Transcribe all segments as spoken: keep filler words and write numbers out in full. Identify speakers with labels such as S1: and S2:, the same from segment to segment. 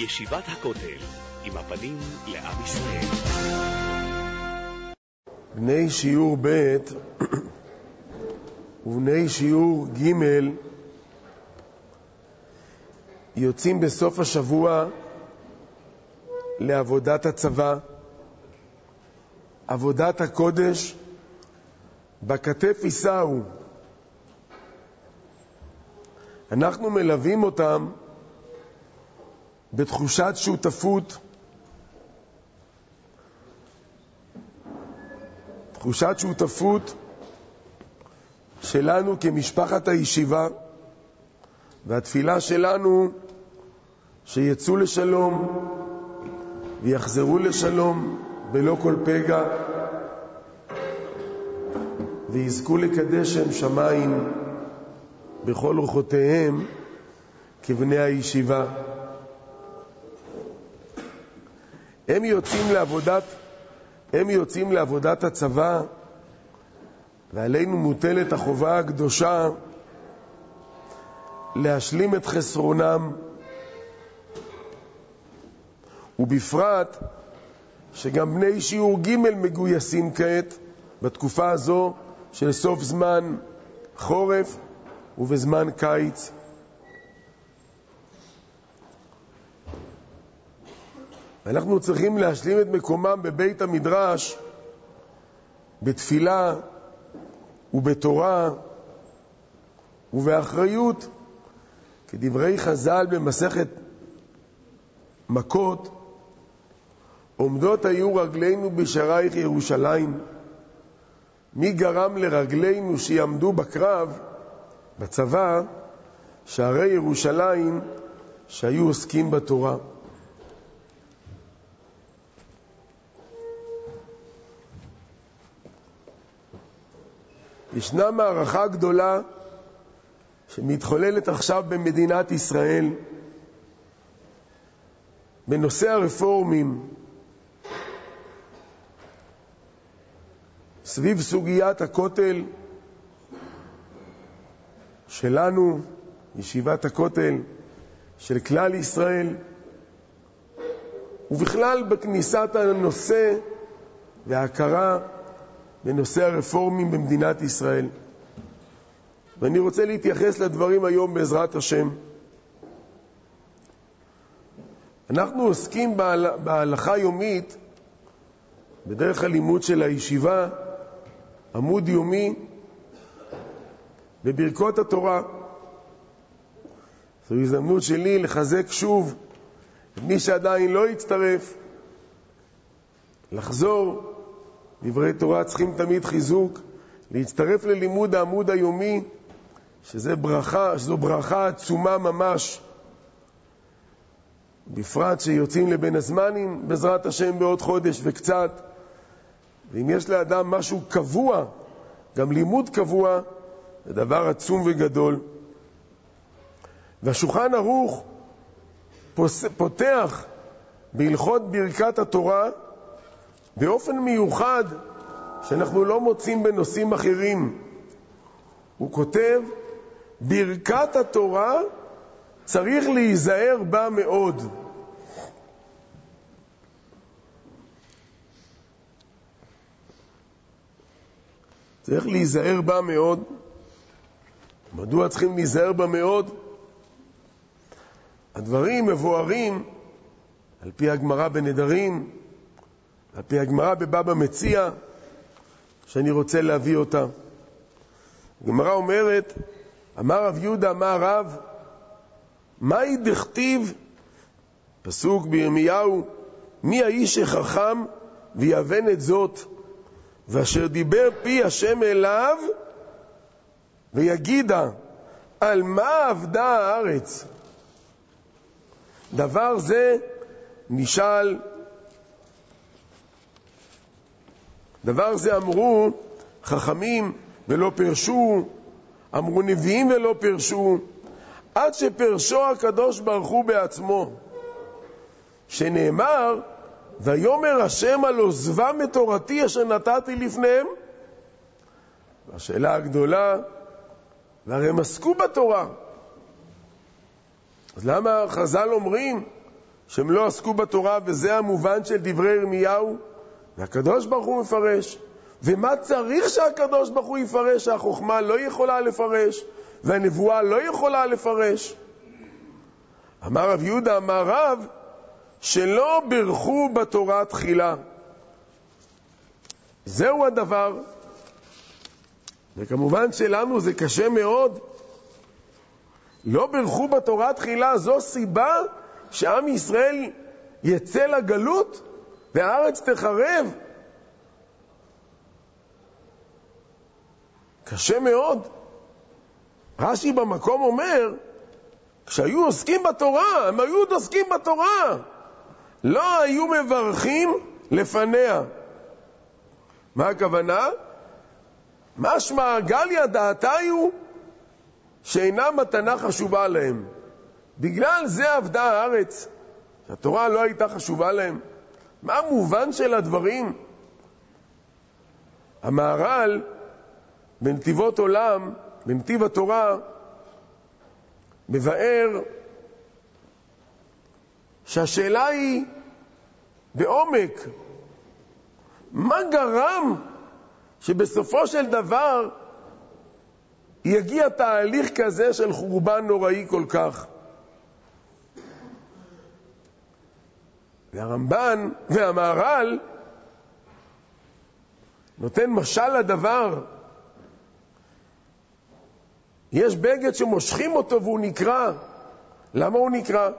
S1: ישיבת הכותל, עם הפנים לעם ישראל.
S2: בני שיעור ב' ובני שיעור ג' יוצאים בסוף השבוע לעבודת הצבא, עבודת הקודש, בכתף יישאו. אנחנו מלווים אותם בתחושת שותפות, תחושת שותפות שלנו כמשפחת הישיבה, והתפילה שלנו שיצאו לשלום ויחזרו לשלום בלא כל פגע, ויזכו לקדש שם שמיים בכל אורחותיהם כבני הישיבה. הם יוצאים לעבודת הם יוצאים לעבודת הצבא, ועלינו מוטלת החובה הקדושה להשלים את חסרונם, ובפרט שגם בני שיעור ג' מגויסים כעת בתקופה הזו של סוף זמן חורף ובזמן קיץ. אנחנו צריכים להשלים את מקומם בבית המדרש בתפילה ובתורה ובאחריות, כדברי חז"ל במסכת מכות: עומדות היו רגלינו בשערייך ירושלים. מי גרם לרגלינו שיעמדו בקרב, בצבא, שערי ירושלים, שהיו עוסקים בתורה. ישנה מערכה גדולה שמתחוללת עכשיו במדינת ישראל בנושא הרפורמים, סביב סוגיית הכותל שלנו, ישיבת הכותל של כלל ישראל, ובכלל בכניסת הנושא וההכרה בנושא הרפורמים במדינת ישראל. ואני רוצה להתייחס לדברים היום בעזרת השם. אנחנו עוסקים בהל... בהלכה יומית, בדרך הלימוד של הישיבה, עמוד יומי, בברכות התורה. זו הזדמנות שלי לחזק שוב את מי שעדיין לא יצטרף, לחזור. דברי תורה צריכים תמיד חיזוק, להצטרף ללימוד העמוד היומי, שזה ברכה, שזו ברכה עצומה ממש, בפרט שיוצאים לבין הזמנים בעזרת השם בעוד חודש וקצת. ואם יש לאדם משהו קבוע, גם לימוד קבוע, זה דבר עצום וגדול. והשולחן ערוך פותח בהלכות ברכת התורה באופן מיוחד שאנחנו לא מוצאים בנושאים אחרים. הוא כותב: ברכת התורה צריך להיזהר בה מאוד. צריך להיזהר בה מאוד. מדוע צריכים להיזהר בה מאוד? הדברים מבוארים על פי הגמרא בנדרים, על פי הגמרא בבבא מציע, שאני רוצה להביא אותה. הגמרא אומרת: אמר רב יהודה, אמר רב, מהי דכתיב, פסוק בירמיהו, מי האיש החכם ויבן את זאת, ואשר דיבר פי השם אליו ויגידה, על מה עבדה הארץ? דבר זה נשאל, דבר זה אמרו חכמים ולא פרשו, אמרו נביאים ולא פרשו, עד שפרשו הקדוש ברוך הוא בעצמו, שנאמר: ויאמר השם על עוזבם את תורתי אשר נתתי לפניהם. והשאלה הגדולה, והרי הם עסקו בתורה, אז למה חז"ל אומרים שהם לא עסקו בתורה, וזה המובן של דברי ירמיהו, והקדוש ברוך הוא מפרש. ומה צריך שהקדוש ברוך הוא יפרש? שהחוכמה לא יכולה לפרש, והנבואה לא יכולה לפרש. אמר רב יהודה, אמר רב, שלא ברכו בתורה תחילה. זהו הדבר. וכמובן שלנו זה קשה מאוד. לא ברכו בתורה תחילה, זו סיבה שעם ישראל יצא לגלות והארץ תחרב. קשה מאוד. רש"י במקום אומר, כשהיו עוסקים בתורה, הם היו עוסקים בתורה, לא היו מברכים לפניה. מה הכוונה? משמע גליה דעתיו שאינה מתנה חשובה להם. בגלל זה עבדה הארץ, שהתורה לא הייתה חשובה להם. מה המובן של הדברים? המהר"ל בנתיבות עולם, בנתיב התורה, מבאר שהשאלה היא בעומק, מה גרם שבסופו של דבר יגיע תהליך כזה של חורבן נוראי כל כך? והרמב"ן והמהר"ל נותן משל לדבר. יש בגד שמושכים אותו והוא נקרא. למה הוא נקרא?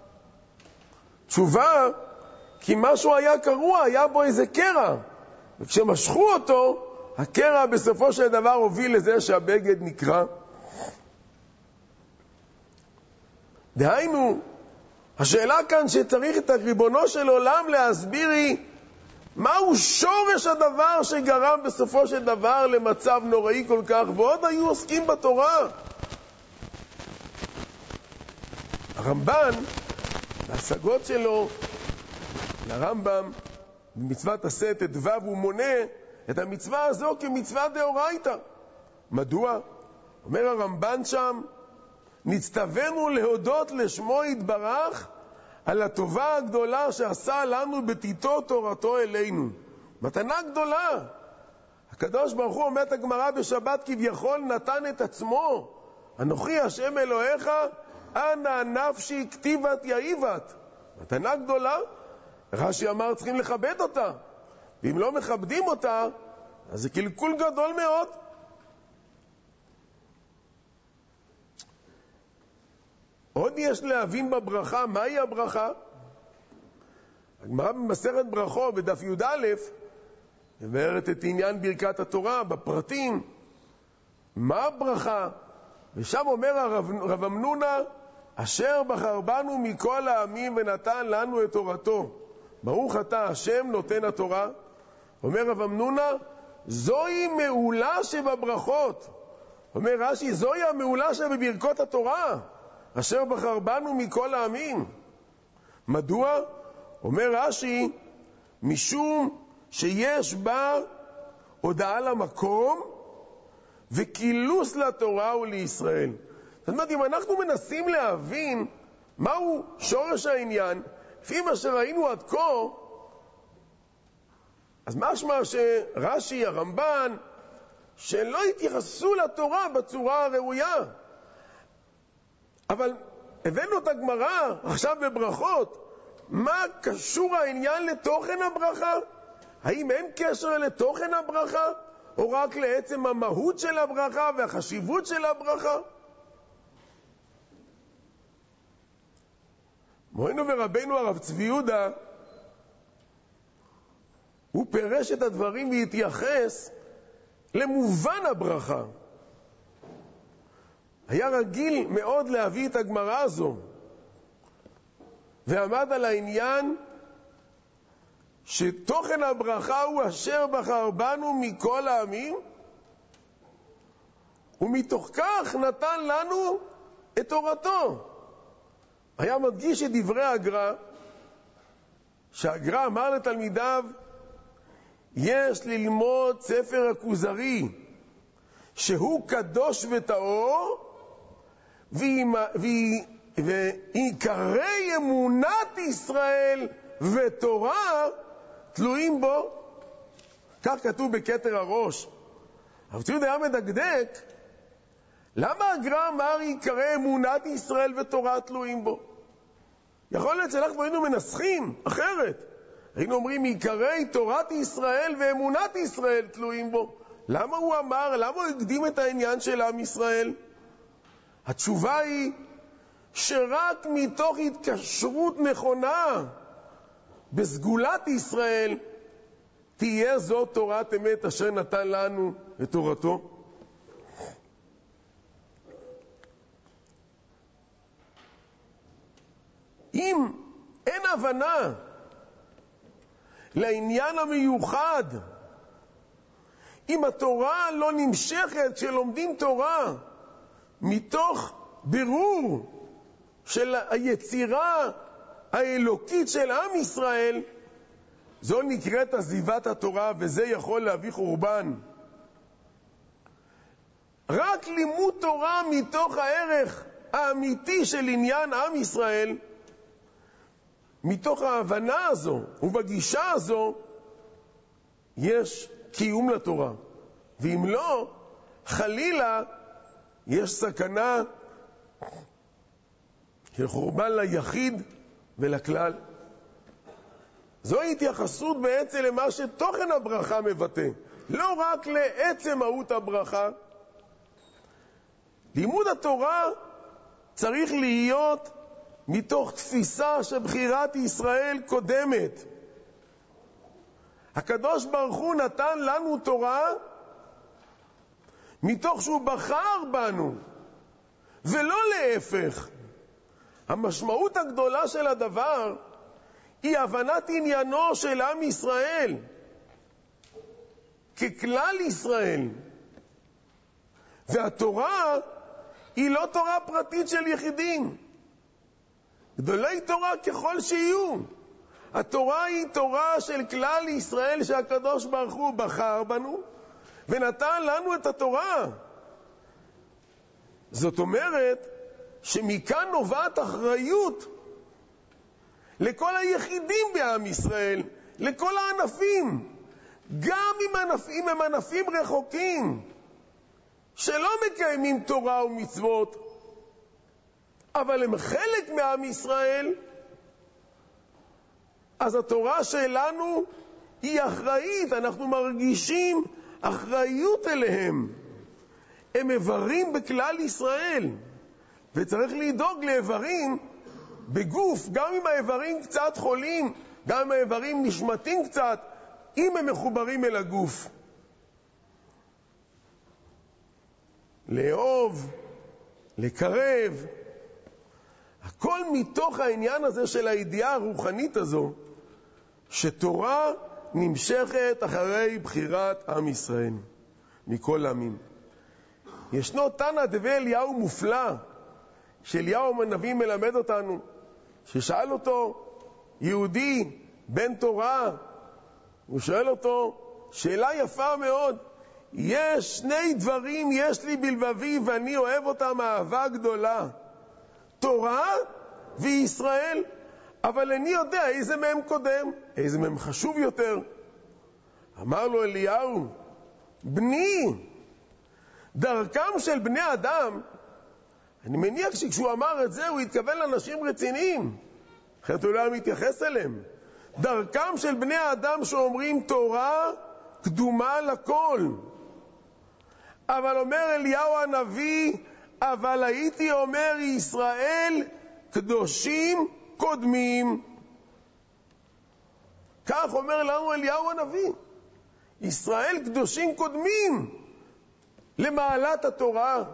S2: תשובה, כי משהו היה קרוע, היה בו איזה קרע. וכשמשכו אותו, הקרע בסופו של דבר הוביל לזה שהבגד נקרע. דהיינו, השאלה כאן שצריך את הריבונו של עולם להסביר היא, מהו שורש הדבר שגרם בסופו של דבר למצב נוראי כל כך, ועוד היו עוסקים בתורה. הרמב"ן, בהשגות שלו לרמב"ם, במצוות עשה ט"ו, הוא מונה את המצווה הזו כמצווה דאורייתא. מדוע? אומר הרמב"ן שם, נצטווינו להודות לשמו יתברך על הטובה הגדולה שעשה לנו בתיתו תורתו אלינו. מתנה גדולה. הקדוש ברוך הוא, אומרת הגמרא בשבת, כביכול נתן את עצמו. אנוכי השם אלוהיך, אנא נפשי כתיבת יאיבת. מתנה גדולה. רש"י אמר, צריכים לכבד אותה. ואם לא מכבדים אותה, אז זה קלקול גדול מאוד. עוד יש להבין בברכה, מהי הברכה? הגמרא במסכת ברכות בדף י"א מבארת את עניין ברכת התורה בפרטים. מה הברכה? ושם אומר הרב, רב אמנונה, אשר בחר בנו מכל העמים ונתן לנו את תורתו. ברוך אתה השם נותן התורה. אומר רב אמנונה, זוהי מעולה שבברכות. אומר רש"י, זוהי המעולה שבברכות התורה. אשר בחר בנו מכל העמים. מדוע? אומר רש"י, משום שיש בה הודעה למקום וכילוס לתורה ולישראל. זאת אומרת, אם אנחנו מנסים להבין מהו שורש העניין, לפי מה שראינו עד כה, אז משמע שרש"י, הרמב"ן, שלא התייחסו לתורה בצורה הראויה. אבל הבאנו את הגמרא עכשיו בברכות. מה קשור העניין לתוכן הברכה? האם אין קשר לתוכן הברכה? או רק לעצם המהות של הברכה והחשיבות של הברכה? מורנו ורבנו הרב צבי יהודה, הוא פירש את הדברים והתייחס למובן הברכה. היה רגיל מאוד להביא את הגמרא הזו, ועמד על העניין שתוכן הברכה הוא אשר בחר בנו מכל העמים, ומתוך כך נתן לנו את תורתו. היה מדגיש את דברי הגר"א, שהגר"א אמר לתלמידיו, יש ללמוד ספר הכוזרי, שהוא קדוש וטהור, ועיקרי אמונת ישראל ותורה תלויים בו. כך כתוב בכתר הראש. הרב צבי יהודה היה מדקדק, למה הגר"א אמר עיקרי אמונת ישראל ותורה תלויים בו? יכול להיות שאנחנו היינו מנסחים אחרת. היינו אומרים עיקרי תורת ישראל ואמונת ישראל תלויים בו. למה הוא אמר, למה הוא הקדים את העניין של עם ישראל? התשובה היא שרק מתוך התקשרות נכונה בסגולת ישראל תהיה זו תורת אמת אשר נתן לנו את תורתו. אם אין הבנה לעניין המיוחד, אם התורה לא נמשכת שלומדים תורה מתוך בירור של היצירה האלוקית של עם ישראל, זו נקראת עזיבת התורה, וזה יכול להביא חורבן. רק לימוד תורה מתוך הערך האמיתי של עניין עם ישראל, מתוך ההבנה הזו ובגישה הזו, יש קיום לתורה. ואם לא, חלילה, יש סכנה של חורבן ליחיד ולכלל. זו התייחסות בעצם למה שתוכן הברכה מבטא, לא רק לעצם מהות הברכה. לימוד התורה צריך להיות מתוך תפיסה שבחירת ישראל קודמת. הקדוש ברוך הוא נתן לנו תורה מתוך שהוא בחר בנו, ולא להפך. המשמעות הגדולה של הדבר היא הבנת עניינו של עם ישראל ככלל ישראל. והתורה היא לא תורה פרטית של יחידים, גדולי תורה ככל שיהיו. התורה היא תורה של כלל ישראל שהקדוש ברוך הוא בחר בנו ונתן לנו את התורה. זאת אומרת שמכאן נובעת אחריות לכל היחידים בעם ישראל, לכל הענפים, גם אם הענפים הם ענפים רחוקים שלא מקיימים תורה ומצוות, אבל הם חלק מעם ישראל. אז התורה שלנו היא אחראית, אנחנו מרגישים אחריות אליהם. הם איברים בכלל ישראל, וצריך לדאוג לאיברים בגוף, גם אם האיברים קצת חולים, גם אם האיברים נשמטים קצת, אם הם מחוברים אל הגוף. לאהוב, לקרב, הכל מתוך העניין הזה של הידיעה הרוחנית הזו, שתורה נמשכת אחרי בחירת עם ישראל מכל העמים. ישנו תנא דבי אליהו מופלא שאליהו הנביא מלמד אותנו, ששאל אותו יהודי בן תורה, הוא שואל אותו שאלה יפה מאוד, יש שני דברים יש לי בלבבי ואני אוהב אותם אהבה גדולה, תורה וישראל, אבל אני יודע איזה מהם קודם, איזה מהם חשוב יותר. אמר לו אליהו, בני, דרכם של בני אדם, אני מניח שכשהוא אמר את זה הוא התכוון לאנשים רציניים, אחרת הוא לא מתייחס אליהם. דרכם של בני האדם שאומרים תורה קדומה לכל. אבל אומר אליהו הנביא, אבל הייתי אומר ישראל קדושים קודמים. כך אומר לנו אליהו הנביא, ישראל קדושים קודמים למעלת התורה.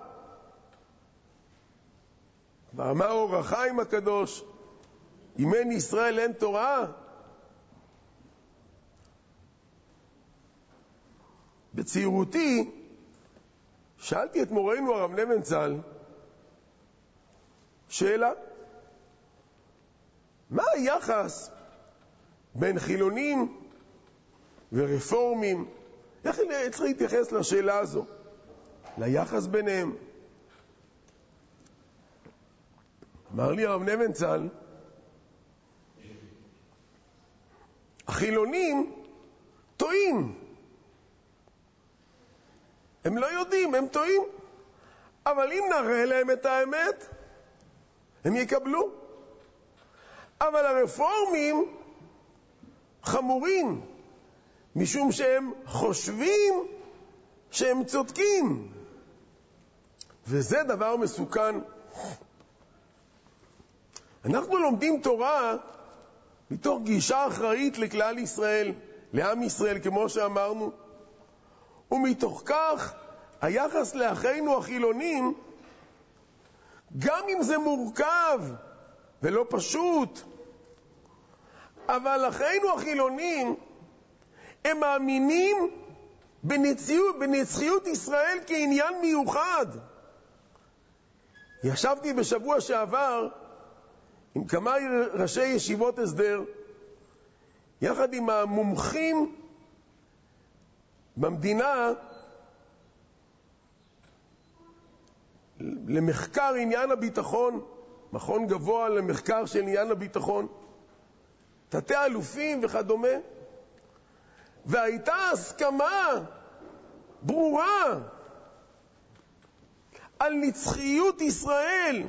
S2: ואמר אור החיים הקדוש, אם אין ישראל אין תורה. בצעירותי שאלתי את מורנו הרב נבנצל שאלה, מה היחס בין חילונים ורפורמים? איך צריך להתייחס לשאלה הזו, ליחס ביניהם? אמר לי הרב נבנצל, החילונים טועים. הם לא יודעים, הם טועים. אבל אם נראה להם את האמת, הם יקבלו. אבל הרפורמים חמורים, משום שהם חושבים שהם צודקים. וזה דבר מסוכן. אנחנו לומדים תורה מתוך גישה אחראית לכלל ישראל, לעם ישראל, כמו שאמרנו. ומתוך כך, היחס לאחינו החילונים, גם אם זה מורכב ולא פשוט, אבל אחינו החילונים, הם מאמינים בנצחיות, בנצחיות ישראל כעניין מיוחד. ישבתי בשבוע שעבר עם כמה ראשי ישיבות הסדר, יחד עם המומחים במדינה למחקר עניין הביטחון, מכון גבוה למחקר של עניין הביטחון, תתי אלופים וכדומה, והייתה הסכמה ברורה על נצחיות ישראל.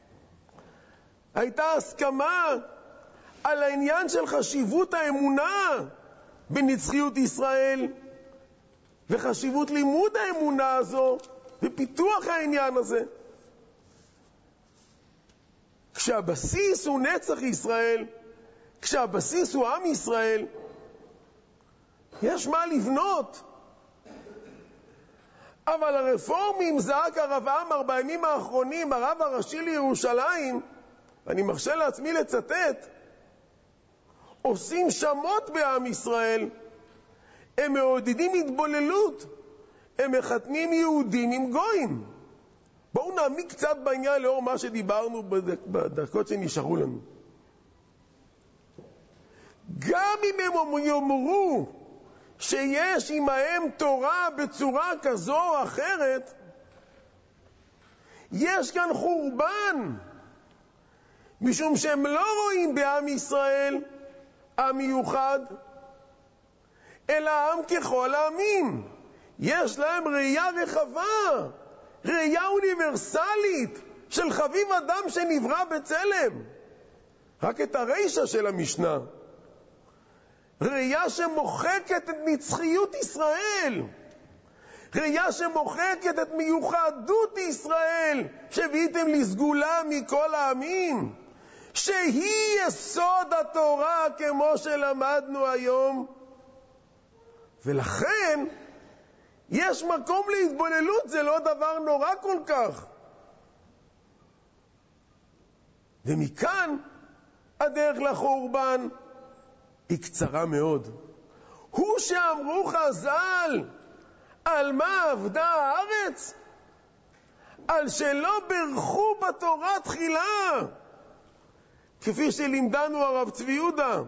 S2: הייתה הסכמה על העניין של חשיבות האמונה בנצחיות ישראל, וחשיבות לימוד האמונה הזו ופיתוח העניין הזה. כשהבסיס הוא נצח ישראל, כשהבסיס הוא עם ישראל, יש מה לבנות. אבל הרפורמים, זעק הרב עמר בימים האחרונים, הרב הראשי לירושלים, ואני מרשה לעצמי לצטט, עושים שמות בעם ישראל, הם מעודדים התבוללות, הם מחתנים יהודים עם גויים. בואו נעמיק קצת בעניין לאור מה שדיברנו בדקות שנשארו לנו. גם אם הם יאמרו שיש עמהם תורה בצורה כזו או אחרת, יש כאן חורבן, משום שהם לא רואים בעם ישראל עם מיוחד, אלא עם ככל העמים. יש להם ראייה רחבה, ראייה אוניברסלית של חביב אדם שנברא בצלם. רק את הרישה של המשנה, ראייה שמוחקת את נצחיות ישראל, ראייה שמוחקת את מיוחדות ישראל שהביאתם לסגולה מכל העמים, שהיא יסוד התורה כמו שלמדנו היום. ולכן יש מקום להתבוללות, זה לא דבר נורא כל כך. ומכאן הדרך לחורבן היא קצרה מאוד. הוא שאמרו חז"ל, על מה עבדה הארץ? על שלא ברכו בתורה תחילה, כפי שלימדנו הרב צבי יהודה.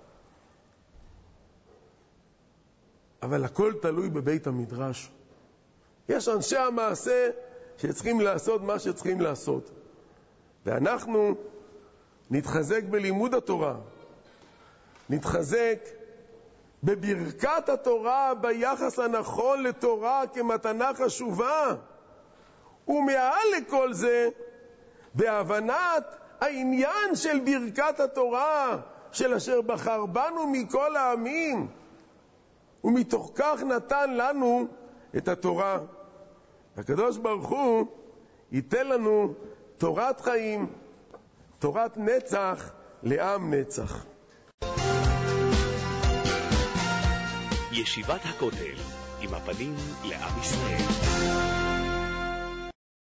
S2: אבל הכל תלוי בבית המדרש. יש אנשי המעשה שצריכים לעשות מה שצריכים לעשות, ואנחנו נתחזק בלימוד התורה, נתחזק בברכת התורה, ביחס הנכון לתורה כמתנה חשובה, ומעל לכל זה בהבנת העניין של ברכת התורה, של אשר בחר בנו מכל העמים, ומתוך כך נתן לנו את התורה. הקדוש ברוך הוא ייתן לנו תורת חיים, תורת נצח לעם נצח.
S1: ישיבת הכותל, עם הפנים לעם ישראל.